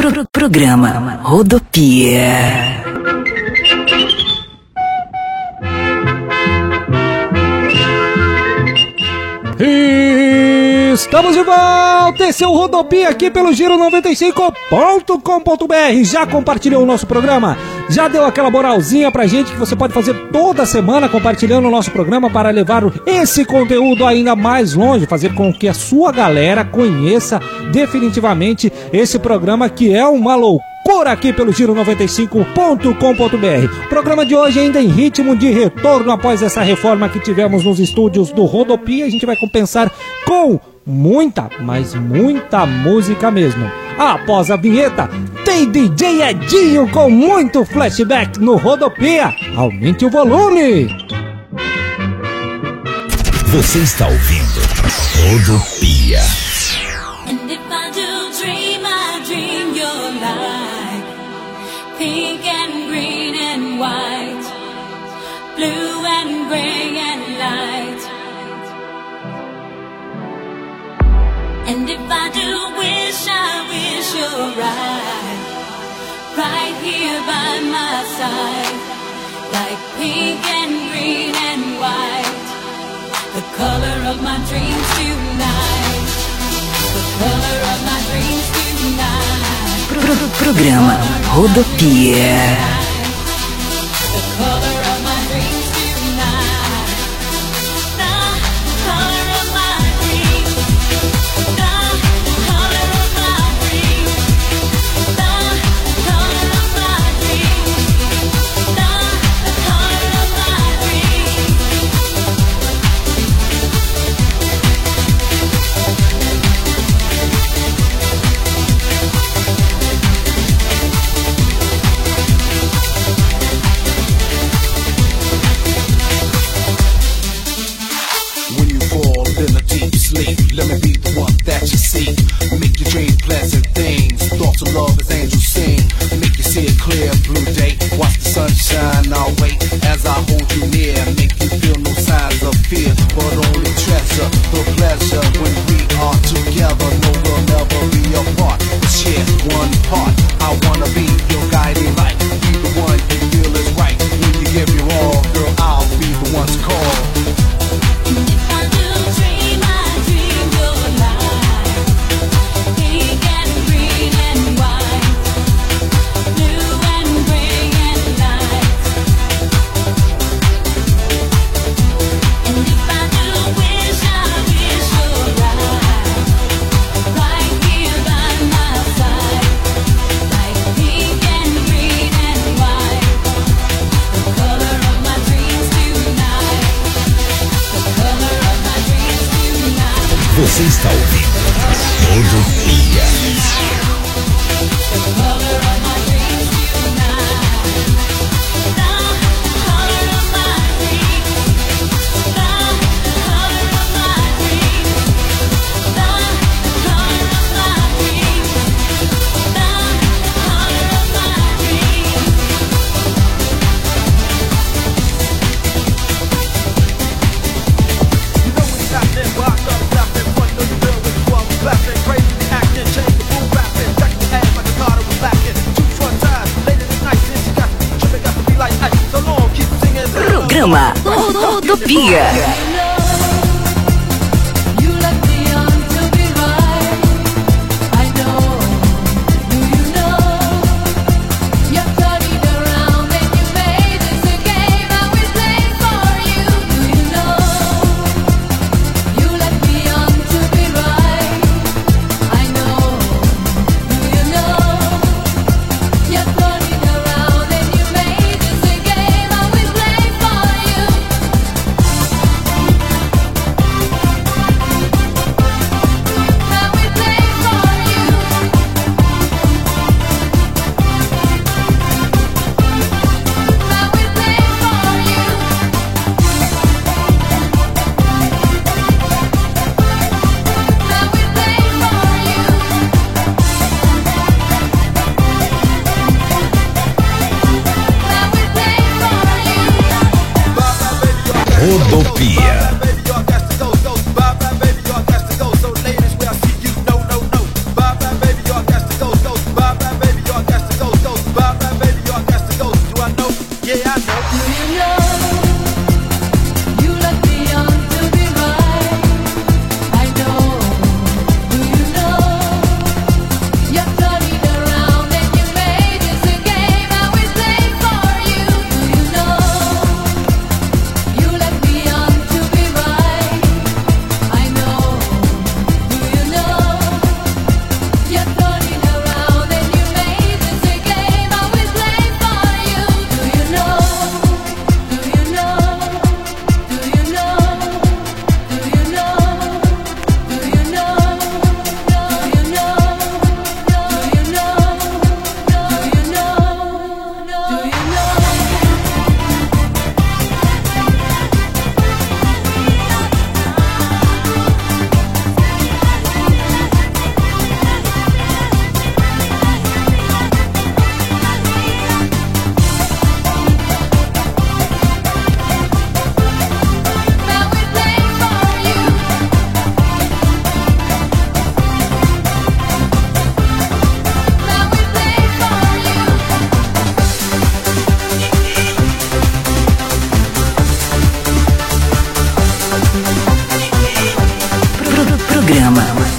Programa Rodopia. Estamos de volta, esse é o Rodopia aqui pelo Giro95.com.br. Já compartilhou o nosso programa? Já deu aquela moralzinha pra gente que você pode fazer toda semana compartilhando o nosso programa para levar esse conteúdo ainda mais longe, fazer com que a sua galera conheça definitivamente esse programa que é uma loucura aqui pelo Giro95.com.br. O programa de hoje ainda em ritmo de retorno após essa reforma que tivemos nos estúdios do Rodopia. A gente vai compensar com muita, mas muita música mesmo. Após a vinheta, tem DJ Edinho com muito flashback no Rodopia. Aumente o volume. Você está ouvindo Rodopia. Pink and green and white, blue and gray and light. And if I do wish, I wish you're right, right here by my side. Like pink and green and white, the color of my dreams tonight, the color of my dreams tonight. Programa Rodopia. The color of my dreams tonight. The color of my dreams. The color of my dreams. The color of my dreams. The color of my dreams. Let me be the one that you see. Make your dream pleasant things. Thoughts of love as angels sing. Make you see a clear blue day. Watch the sunshine, I'll wait as I hold you near. Make you feel no signs of fear, but only treasure the pleasure when we are together. No, we'll never be apart. Share one part. I wanna be your guiding light. Be the one you feel is right. When you give your all, girl, I'll be the one to call. Você está ouvindo Rodopia. Programa Rodopia.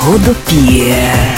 Rodopia.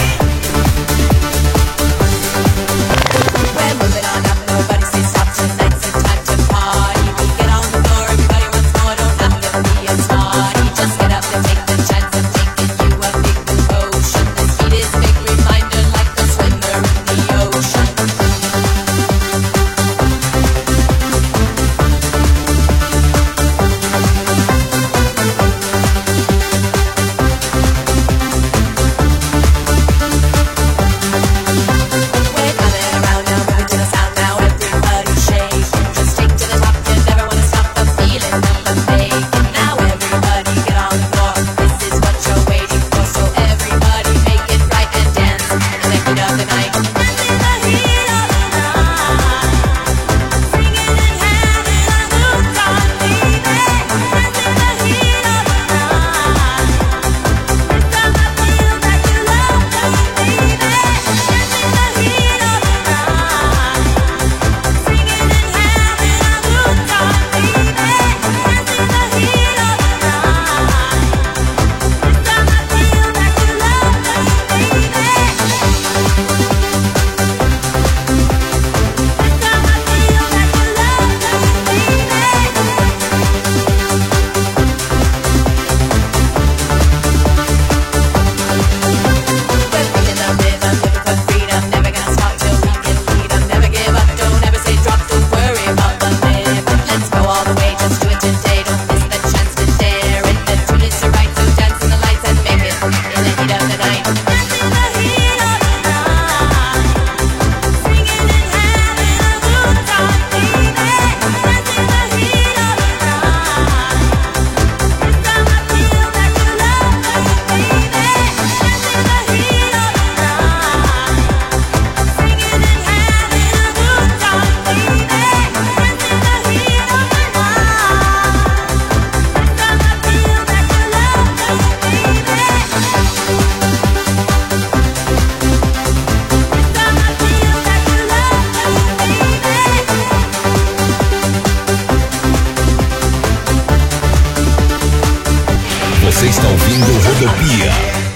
Você está ouvindo Rodopia.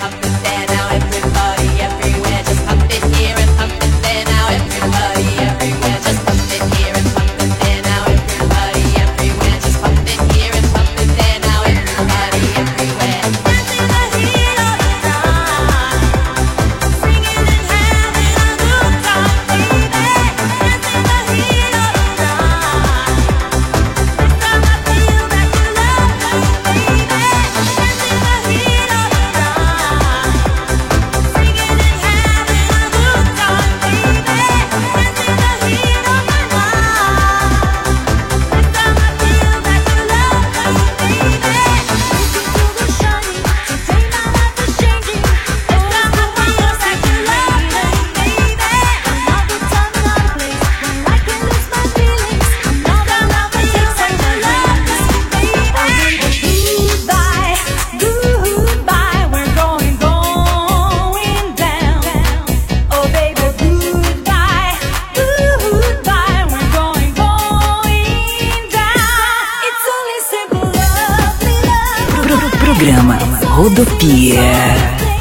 Programa Rodopia.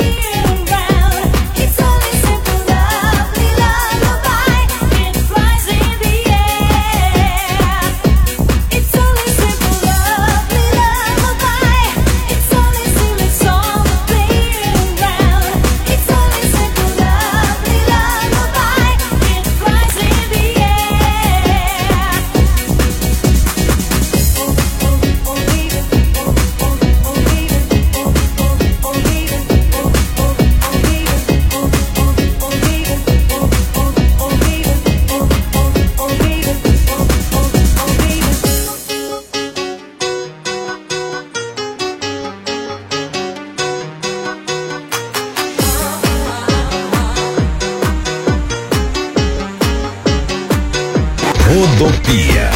Rodopia.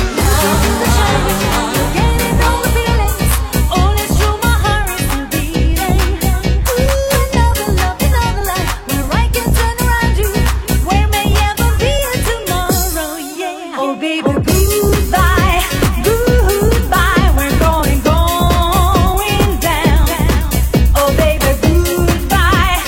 Goodbye.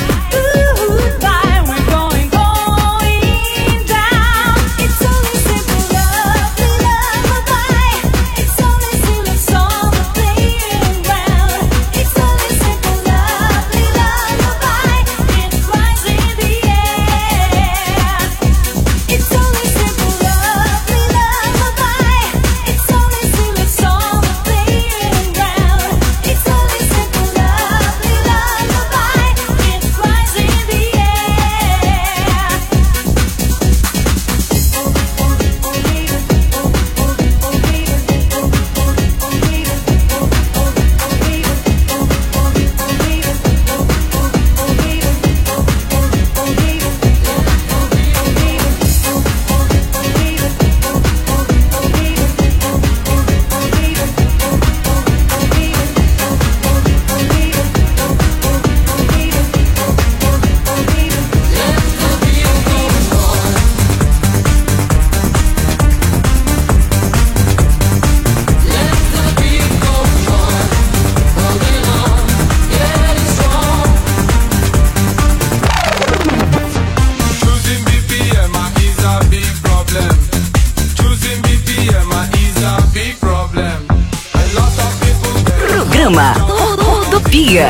Programa Rodopia.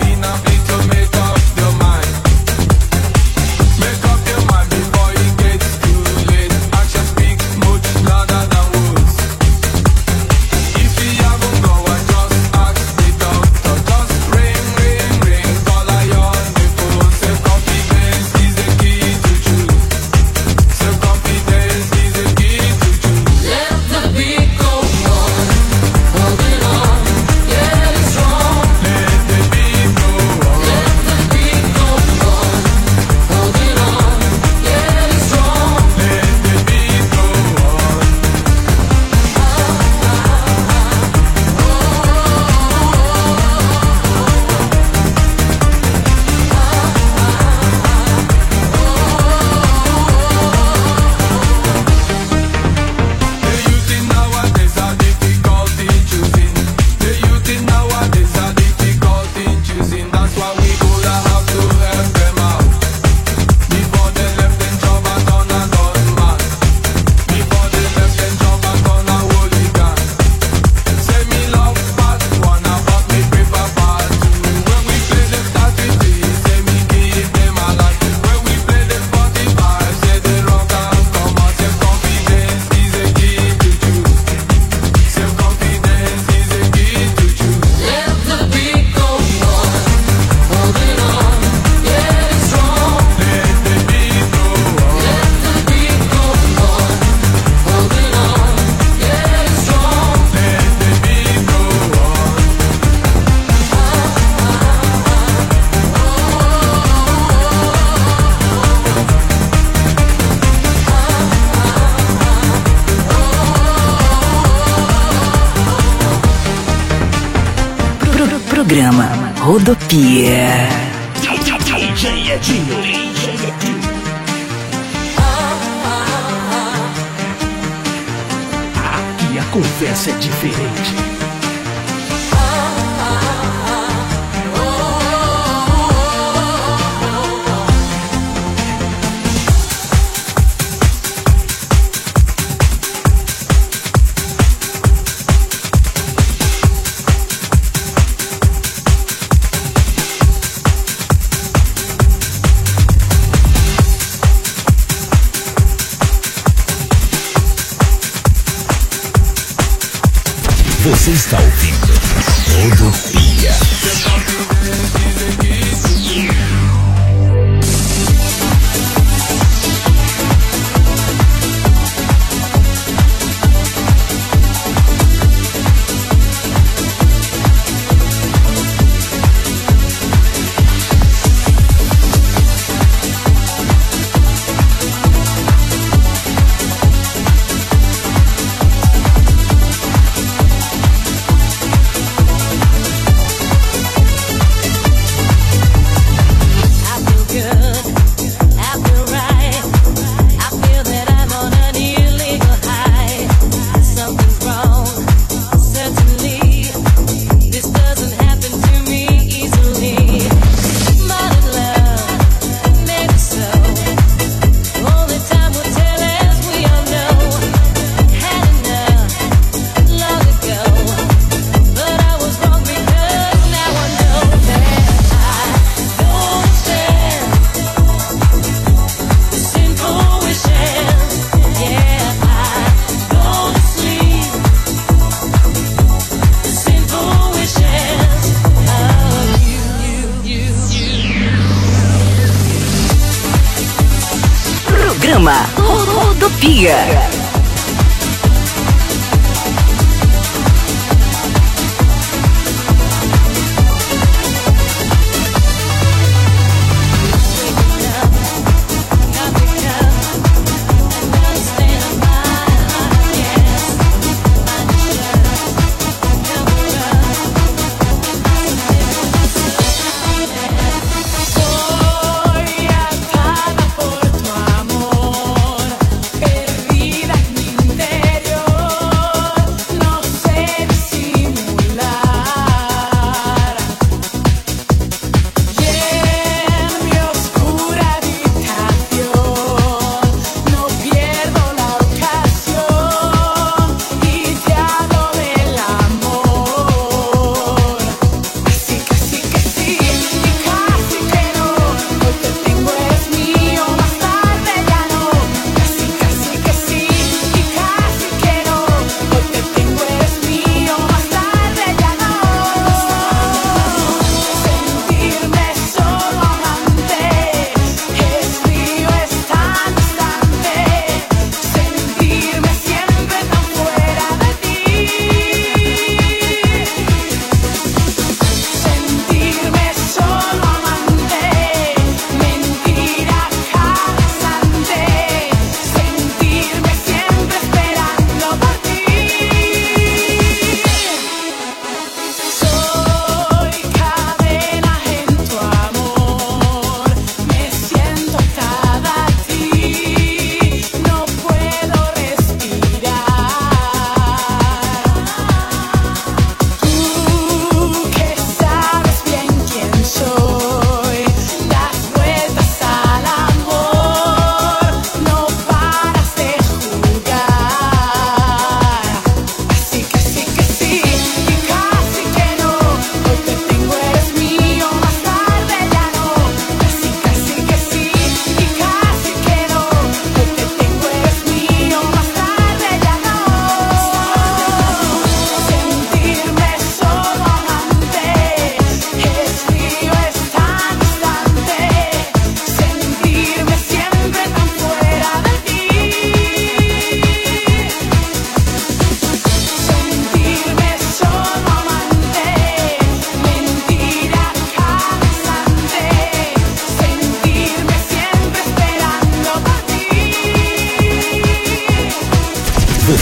Programa Rodopia. DJ Edinho. Aqui a conversa é diferente. Você está ouvindo Rodopia. Rodopia. Voy atada por tu amor, perdida.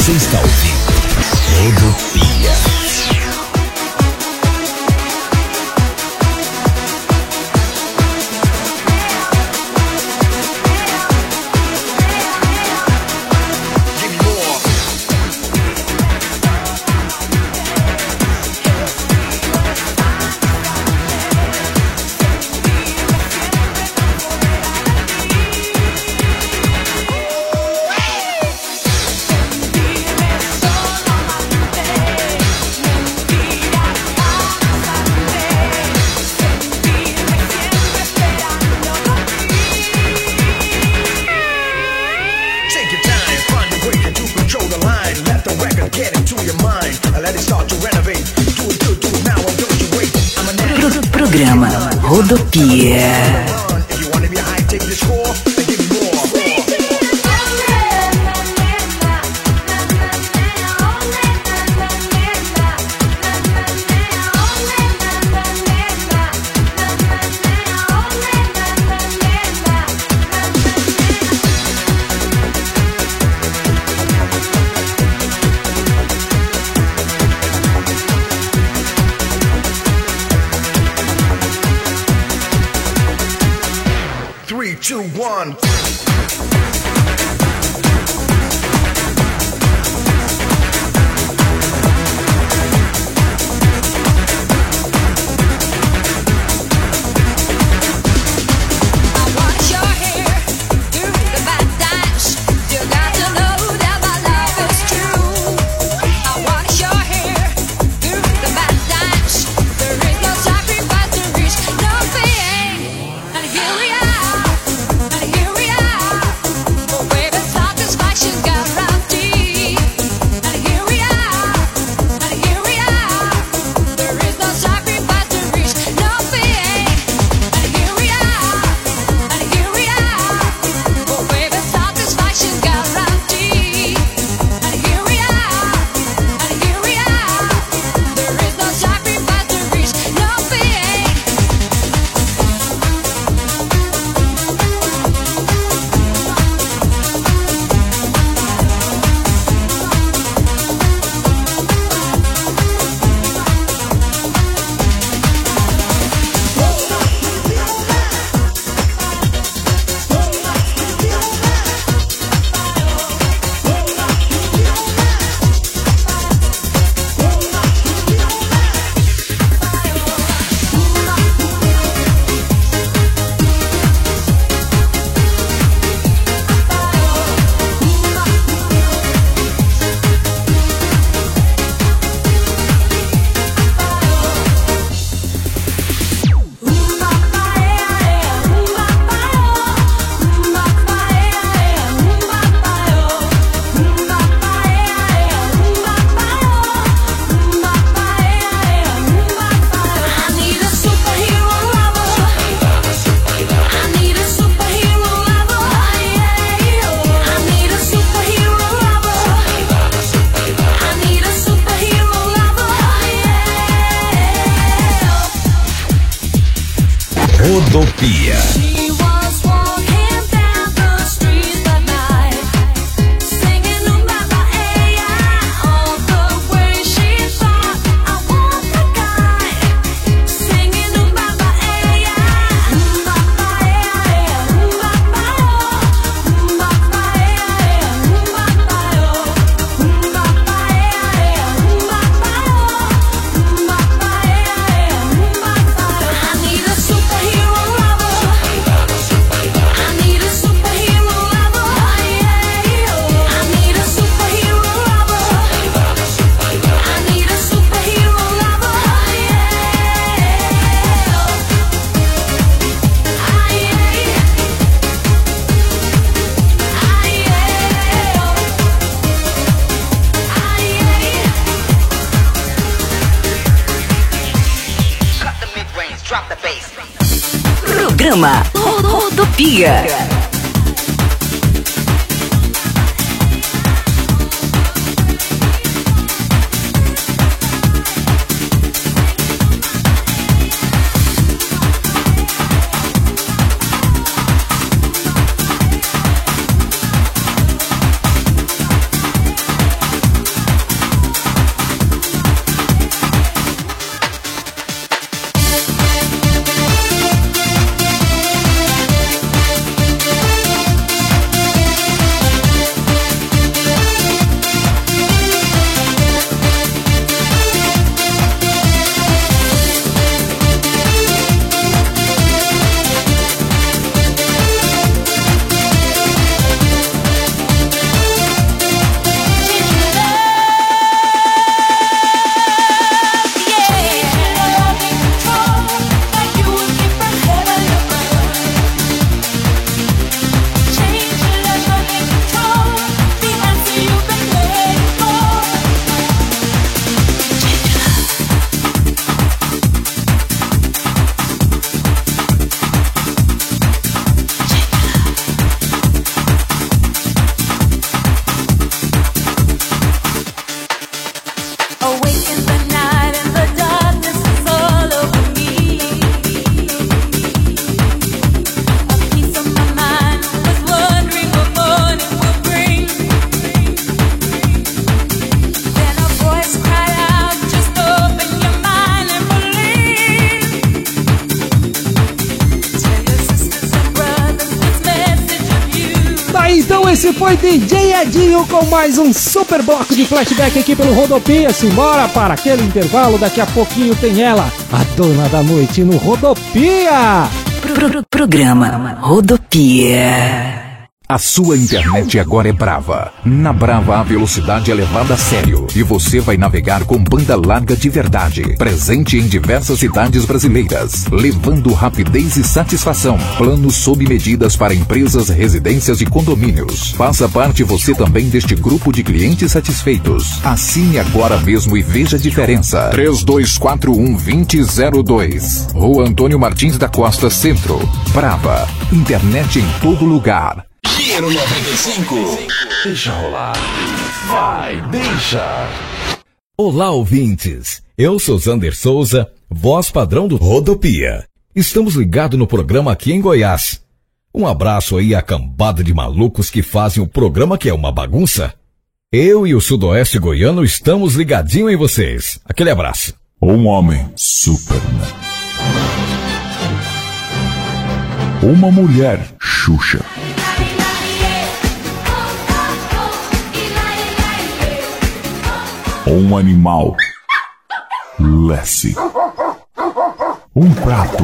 Você está ouvindo Rodopia. Programa Rodopia. Rodopia. Programa Rodopia. Esse foi DJ Edinho com mais um super bloco de flashback aqui pelo Rodopia. Simbora para aquele intervalo, daqui a pouquinho tem ela, a dona da noite no Rodopia. Programa Rodopia. A sua internet agora é Brava. Na Brava a velocidade é levada a sério e você vai navegar com banda larga de verdade. Presente em diversas cidades brasileiras, levando rapidez e satisfação. Planos sob medidas para empresas, residências e condomínios. Faça parte você também deste grupo de clientes satisfeitos. Assine agora mesmo e veja a diferença. 3241-2002. Rua Antônio Martins da Costa, Centro. Brava. Internet em todo lugar. Giro 95. Deixa rolar. Vai, deixa. Olá, ouvintes. Eu sou Zander Souza, voz padrão do Rodopia. Estamos ligados no programa aqui em Goiás. Um abraço aí à cambada de malucos que fazem o programa que é uma bagunça. Eu e o Sudoeste Goiano estamos ligadinho em vocês. Aquele abraço. Um homem, Superman. Uma mulher, Xuxa. Um animal, Lassie. Um prato,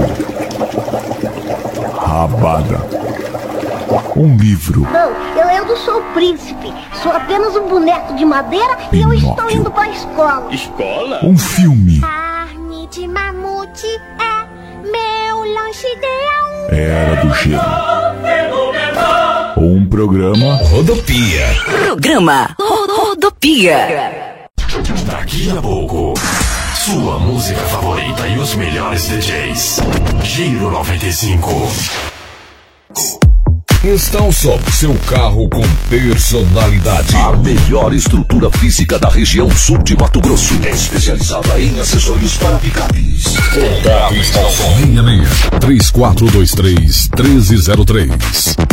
Rabada. Um livro, Não, eu não sou o príncipe. Sou apenas um boneco de madeira e eu estou indo para a escola. um filme, Carne de mamute é meu lanche ideal. Era do Gelo. Um programa, Rodopia. Programa Rodopia. Daqui a pouco, sua música favorita e os melhores DJs. Giro 95. Instalação seu carro com personalidade. A melhor estrutura física da região sul de Mato Grosso. Especializada em acessórios para picapes. Contato instalação 66 3423 1303.